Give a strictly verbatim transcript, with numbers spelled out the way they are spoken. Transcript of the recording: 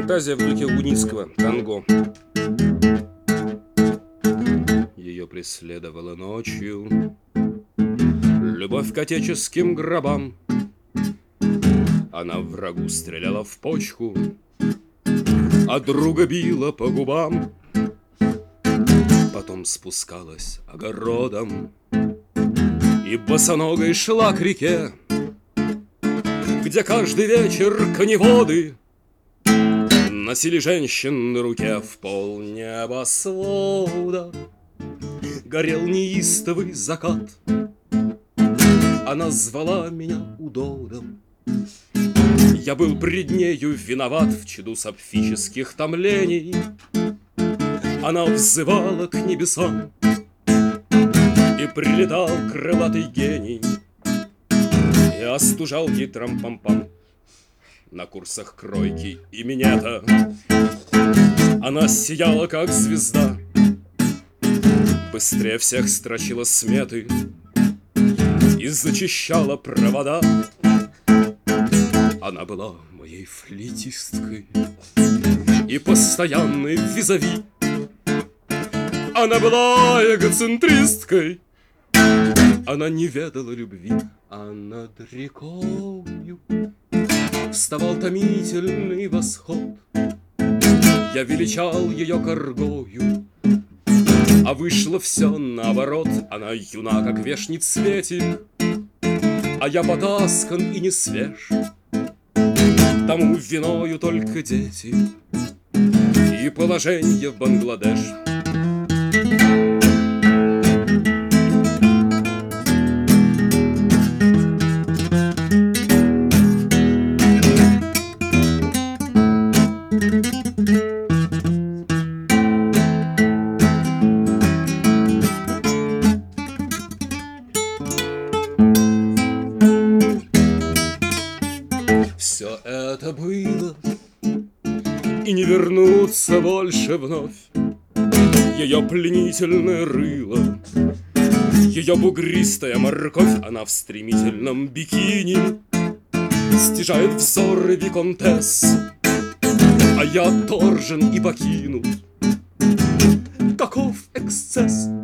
Фантазия в духе Луницкого, танго. Ее преследовала ночью любовь к отеческим гробам. Она врагу стреляла в почку, а друга била по губам. Потом спускалась огородом и босоногой шла к реке, где каждый вечер коневоды носили женщин на руке. В полнебосвода горел неистовый закат. Она звала меня удодом. Я был пред нею виноват в чаду сапфических томлений. Она взывала к небесам, и прилетал крылатый гений и остужал ей трам-пам-пам на курсах кройки и минета. Она сияла, как звезда, быстрее всех строчила сметы и зачищала провода. Она была моей флейтисткой и постоянной визави. Она была эгоцентристкой, она не ведала любви. А над рекою вставал томительный восход. Я величал ее коргою, а вышло все наоборот. Она юна, как вешний цветик, а я потаскан и не свеж. Тому виною только дети и положение в Бангладеш. Все это было и не вернуться больше вновь. Ее пленительное рыло, ее бугристая морковь. Она в стремительном бикини стяжает взоры виконтесс, а я отторжен и покинут. Каков эксцесс!